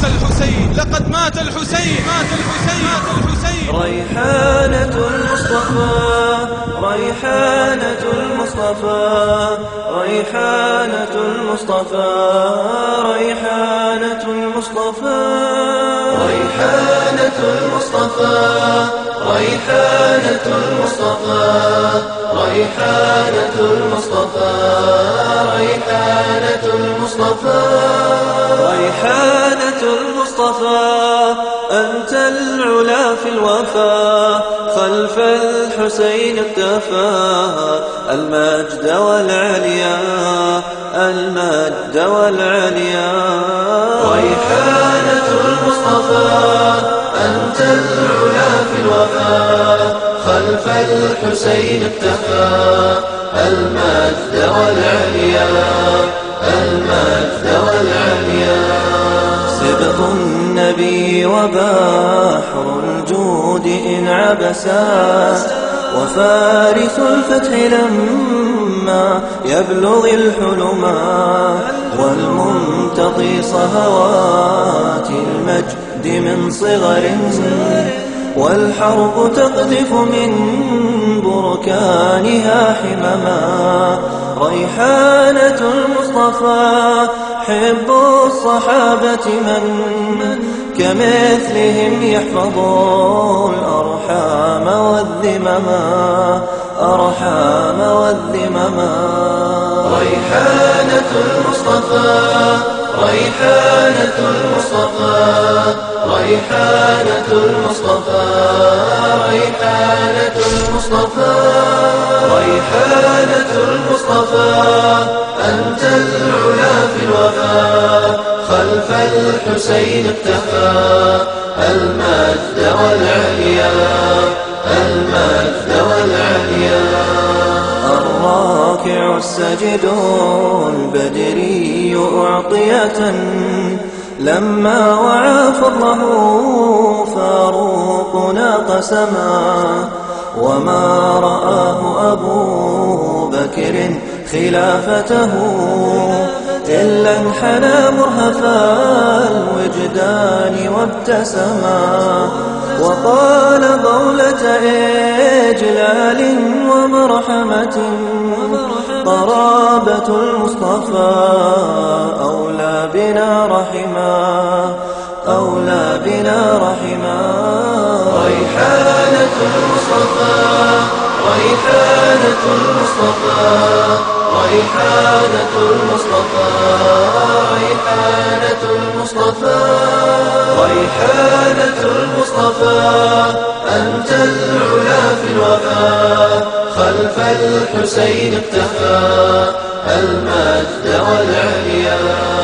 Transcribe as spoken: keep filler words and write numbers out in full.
الحسين، لقد مات الحسين، مات الحسين، مات الحسين. ريحانة المصطفى، ريحانة المصطفى، ريحانة المصطفى، ريحانة المصطفى، ريحانة المصطفى، ريحانة المصطفى، ريحانة المصطفى، ريحانة المصطفى، ريحانة المصطفى. أنت العلا في الوفا، خلف الحسين اختفى، المجد والعليا، المجد والعليا. ريحانة المصطفى، أنت العلا في الوفا، خلف الحسين اختفى، المجد والعليا، المجد والعليا. سبط النبي وبحر الجود إن عبسا، وفارس الفتح لما يبلغ الحلما، والممتطي صهوات المجد من صغر، والحرب تقذف من بركانها حمما. ريحانة المصطفى، حب الصحابة من كمثلهم يحفظ الأرحام والذمما، أرحام والذمما. ريحانة المصطفى، ريحانة المصطفى، ريحانة المصطفى، ريحانة المصطفى، ريحانة المصطفى. أنت العلا في الوفا، خلف الحسين اختفى، المجد والعليا، المجد والعليا. الراكع السجد البدري أعطية، لما وعى فضله فاروقنا قسما، وما رآه أبو بكر خلافته إلا انحنى مرهفا الوجدان وابتسما، وقال قولة إجلال ومرحمة، قرابة المصطفى أولى بنا رحما، أولى بنا رحما. ريحانة المصطفى، ريحانة المصطفى، ريحانة المصطفى، ريحانة المصطفى، ريحانة المصطفى. أنت العلا في الوفا، خلف الحسين اختفى، المجد والعليا.